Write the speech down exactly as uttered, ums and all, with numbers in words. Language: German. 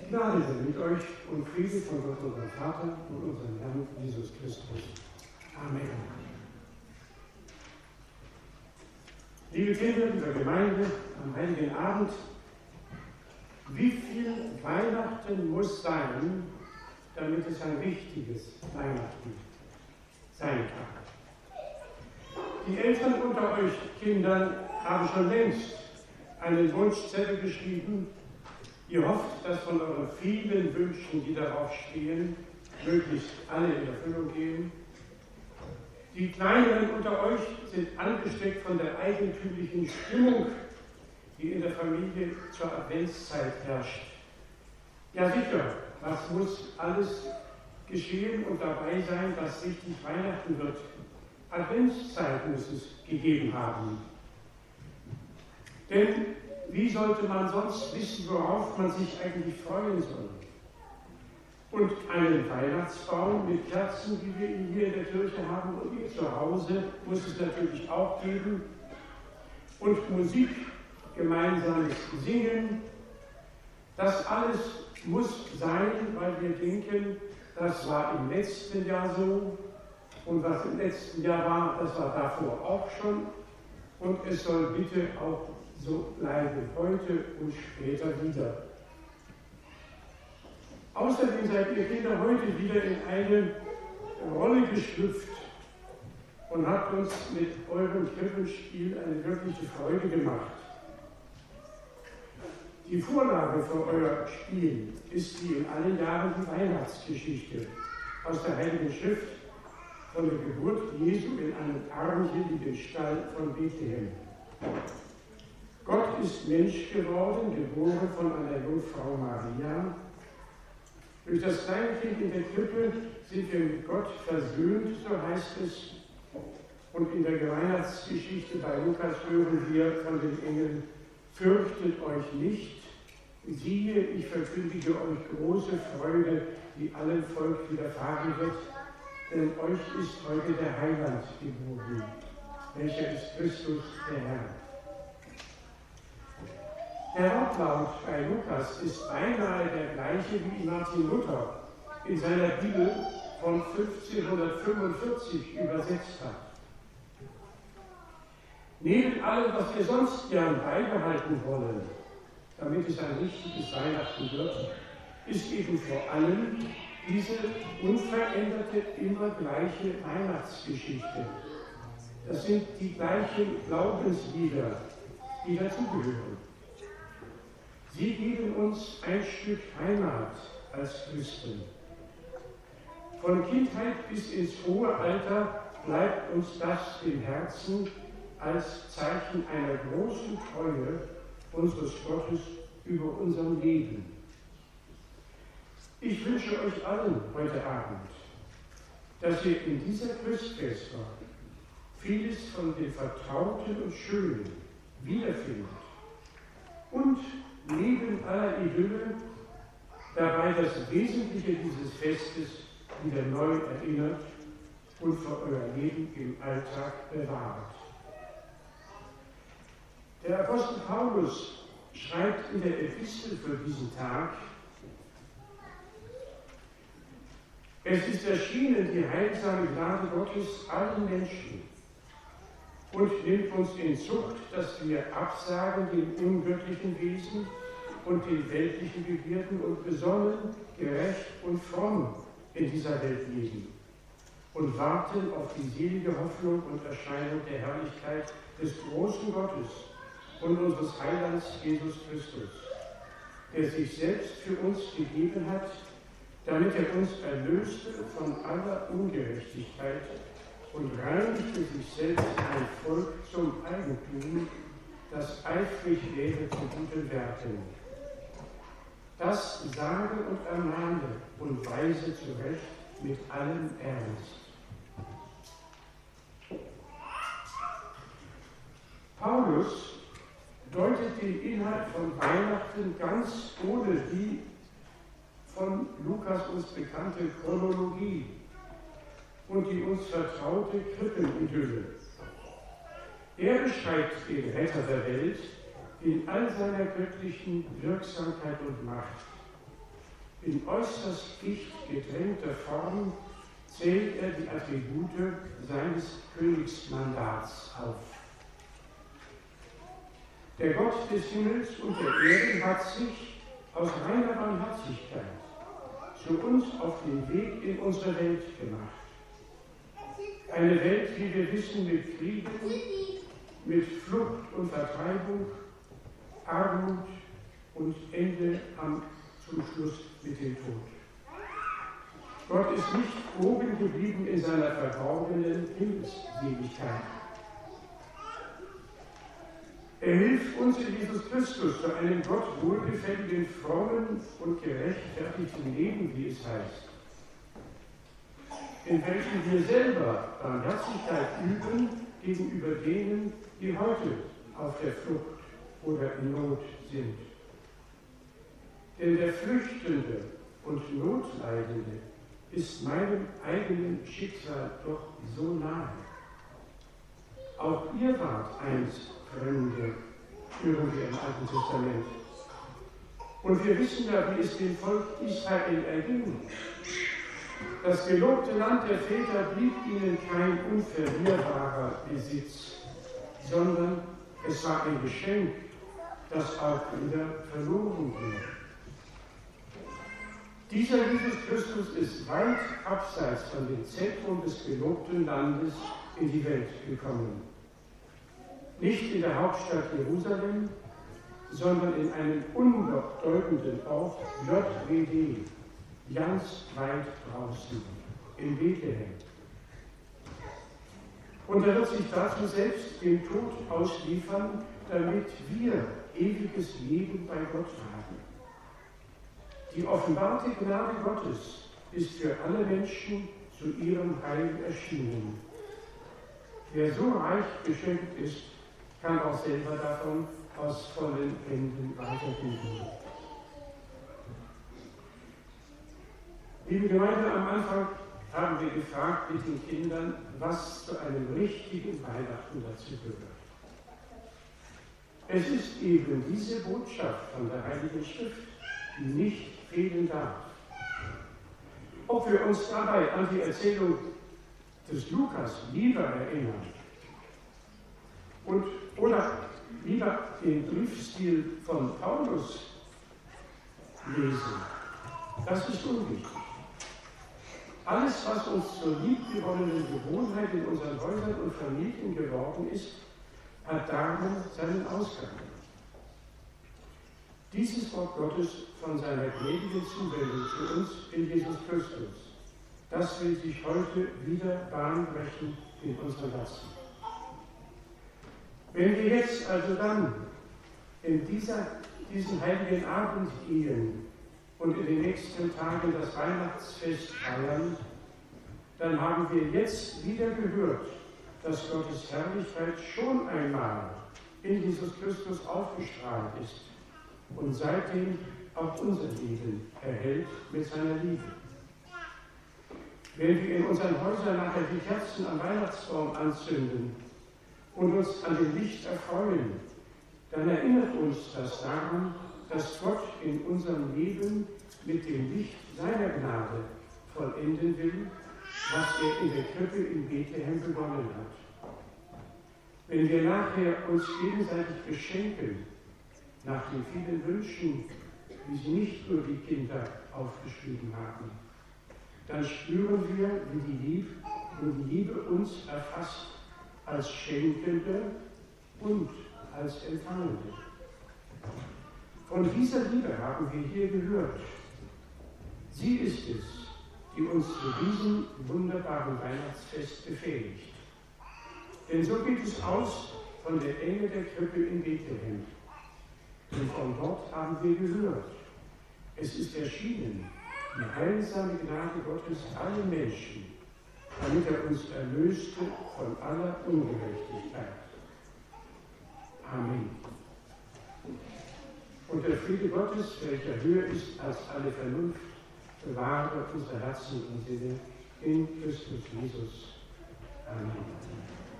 Gnade sei mit euch und Friede von Gott, unserem Vater und unserem Herrn Jesus Christus. Amen. Liebe Kinder dieser Gemeinde, am Heiligen Abend, wie viel Weihnachten muss sein, damit es ein richtiges Weihnachten sein kann? Die Eltern unter euch Kindern haben schon längst einen Wunschzettel geschrieben. Ihr hofft, dass von euren vielen Wünschen, die darauf stehen, möglichst alle in Erfüllung gehen. Die Kleineren unter euch sind angesteckt von der eigentümlichen Stimmung, die in der Familie zur Adventszeit herrscht. Ja sicher, was muss alles geschehen und dabei sein, dass richtig Weihnachten wird? Adventszeit muss es gegeben haben. Denn wie sollte man sonst wissen, worauf man sich eigentlich freuen soll? Und einen Weihnachtsbaum mit Kerzen, wie wir ihn hier in der Kirche haben und hier zu Hause, muss es natürlich auch geben. Und Musik, gemeinsames Singen, das alles muss sein, weil wir denken, das war im letzten Jahr so und was im letzten Jahr war, das war davor auch schon und es soll bitte auch so bleiben heute und später wieder. Außerdem seid ihr Kinder heute wieder in eine Rolle geschlüpft und habt uns mit eurem Krippenspiel eine wirkliche Freude gemacht. Die Vorlage für euer Spiel ist wie in allen Jahren die Weihnachtsgeschichte aus der Heiligen Schrift von der Geburt Jesu in einem armseligen Stall von Bethlehem. Gott ist Mensch geworden, geboren von einer Jungfrau Maria. Durch das Kleinkind in der Krippe sind wir mit Gott versöhnt, so heißt es. Und in der Weihnachtsgeschichte bei Lukas hören wir von den Engeln: Fürchtet euch nicht, siehe, ich verkündige euch große Freude, die allem Volk widerfahren wird, denn euch ist heute der Heiland geboren, welcher ist Christus, der Herr. Der Wortlaut bei Lukas ist beinahe der gleiche, wie Martin Luther in seiner Bibel von fünfzehnhundertfünfundvierzig übersetzt hat. Neben allem, was wir sonst gern beibehalten wollen, damit es ein richtiges Weihnachten wird, ist eben vor allem diese unveränderte, immer gleiche Weihnachtsgeschichte. Das sind die gleichen Glaubenslieder, die dazugehören. Sie geben uns ein Stück Heimat als Christen. Von Kindheit bis ins hohe Alter bleibt uns das im Herzen als Zeichen einer großen Treue unseres Gottes über unserem Leben. Ich wünsche euch allen heute Abend, dass ihr in dieser Christfeste vieles von dem Vertrauten und Schönen wiederfindet und neben aller Idylle dabei das Wesentliche dieses Festes wieder neu erinnert und für euer Leben im Alltag bewahrt. Der Apostel Paulus schreibt in der Epistel für diesen Tag: Es ist erschienen die heilsame Gnade Gottes allen Menschen und nimmt uns in Zucht, dass wir absagen den ungöttlichen Wesen und den weltlichen Begierden und besonnen, gerecht und fromm in dieser Welt leben und warten auf die selige Hoffnung und Erscheinung der Herrlichkeit des großen Gottes und unseres Heilands Jesus Christus, der sich selbst für uns gegeben hat, damit er uns erlöste von aller Ungerechtigkeit und reinigte sich selbst ein Volk zum Eigentum, das eifrig wäre zu guten Werken. Das sage und ermahne und weise zurecht mit allem Ernst. Paulus deutet den Inhalt von Weihnachten ganz ohne die von Lukas uns bekannte Chronologie und die uns vertraute Krippenidylle. Er beschreibt den Retter der Welt in all seiner göttlichen Wirksamkeit und Macht. in äußerst dicht getrennter Form zählt er die Attribute seines Königsmandats auf. Der Gott des Himmels und der Erde hat sich aus reiner Barmherzigkeit zu uns auf den Weg in unsere Welt gemacht. Eine Welt, wie wir wissen, mit Kriegen, mit Flucht und Vertreibung, Armut und Ende am zum Schluss mit dem Tod. Gott ist nicht oben geblieben in seiner verborgenen Himmelsseligkeit. Er hilft uns in Jesus Christus zu einem Gott wohlgefälligen, frommen und gerechtfertigten Leben, wie es heißt, in welchem wir selber Barmherzigkeit üben gegenüber denen, die heute auf der Flucht oder in Not sind. Denn der Flüchtende und Notleidende ist meinem eigenen Schicksal doch so nahe. Auch ihr wart einst Fremde, hören wir im Alten Testament. Und wir wissen ja, wie es dem Volk Israel erging. Das gelobte Land der Väter blieb ihnen kein unverlierbarer Besitz, sondern es war ein Geschenk, das auch wieder verloren ging. Dieser Jesus Christus ist weit abseits von dem Zentrum des gelobten Landes in die Welt gekommen. Nicht in der Hauptstadt Jerusalem, sondern in einem unbedeutenden Ort, J W D, ganz weit draußen, in Bethlehem. Und er wird sich dazu selbst den Tod ausliefern, damit wir ewiges Leben bei Gott haben. Die offenbarte Gnade Gottes ist für alle Menschen zu ihrem Heil erschienen. Wer so reich beschenkt ist, kann auch selber davon aus vollen Händen weitergeben. Liebe Gemeinde, am Anfang haben wir gefragt mit den Kindern, was zu einem richtigen Weihnachten dazu gehört. Es ist eben diese Botschaft von der Heiligen Schrift, die nicht fehlen darf. Ob wir uns dabei an die Erzählung des Lukas lieber erinnern und, oder lieber den Briefstil von Paulus lesen, das ist unwichtig. Alles, was uns zur liebgewonnenen Gewohnheit in unseren Häusern und Familien geworden ist, hat darin seinen Ausgang. Dieses Wort Gottes von seiner gnädigen Zuwendung zu uns in Jesus Christus, das will sich heute wieder Bahn brechen in unseren Herzen. Wenn wir jetzt also dann in dieser, diesen heiligen Abend gehen und in den nächsten Tagen das Weihnachtsfest feiern, dann haben wir jetzt wieder gehört, dass Gottes Herrlichkeit schon einmal in Jesus Christus aufgestrahlt ist und seitdem auch unser Leben erhält mit seiner Liebe. Wenn wir in unseren Häusern nachher die Kerzen am Weihnachtsbaum anzünden und uns an dem Licht erfreuen, dann erinnert uns das daran, dass Gott in unserem Leben mit dem Licht seiner Gnade vollenden will, was er in der Krippe in Bethlehem begonnen hat. Wenn wir nachher uns gegenseitig beschenken, nach den vielen Wünschen, wie sie nicht nur die Kinder aufgeschrieben haben, dann spüren wir, wie die Liebe, wie die Liebe uns erfasst als Schenkende und als Empfangende. Von dieser Liebe haben wir hier gehört. Sie ist es, die uns zu diesem wunderbaren Weihnachtsfest befähigt. Denn so geht es aus von der Enge der Krippe in Bethlehem. Und von dort haben wir gehört. Es ist erschienen, die heilsame Gnade Gottes allen Menschen, damit er uns erlöste von aller Ungerechtigkeit. Amen. Und der Friede Gottes, welcher höher ist als alle Vernunft, bewahre unser Herzen und Sinne in Christus Jesus. Amen.